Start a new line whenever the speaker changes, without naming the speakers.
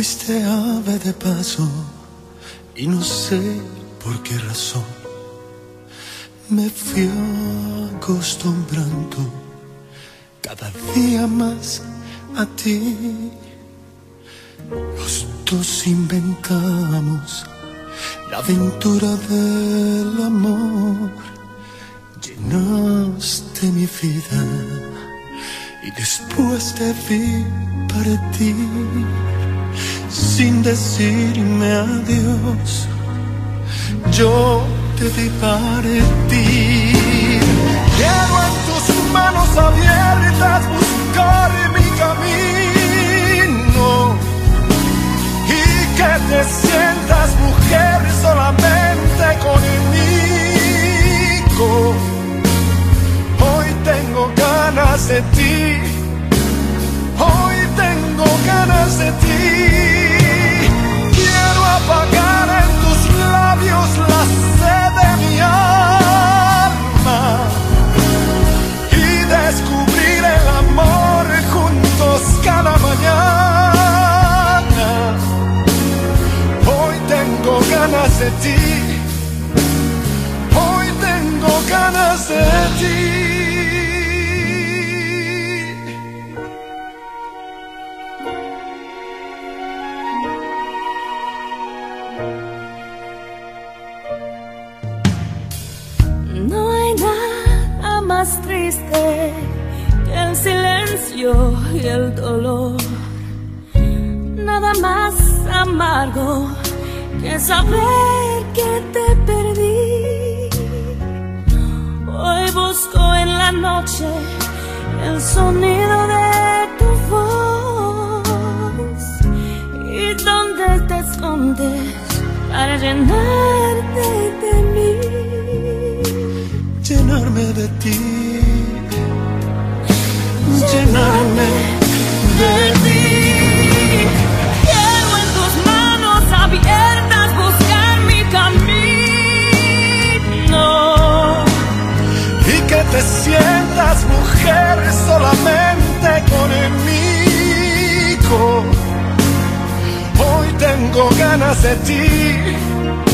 fuiste ave de paso y no sé por qué razón me fui acostumbrando cada día más a ti. Los dos inventamos la aventura del amor, llenaste mi vida y después te vi partir sin decirme adiós. Yo te vi partir. Quiero en tus manos abiertas buscar mi camino y que te sientas mujer solamente conmigo. Hoy tengo ganas de ti, hoy tengo ganas de ti. Quiero apagar en tus labios la sed de mi alma y descubrir el amor juntos cada mañana. Hoy tengo ganas de ti, hoy tengo ganas de ti.
No hay nada más triste que el silencio y el dolor, nada más amargo que saber que te perdí. Hoy busco en la noche el sonido de tu voz y donde te escondes para llenarte de mí.
Llenarme de ti, llenarme de ti.
Quiero en tus manos abiertas buscar mi camino
Y que te sientas mujer solamente conmigo. Hoy tengo ganas de ti,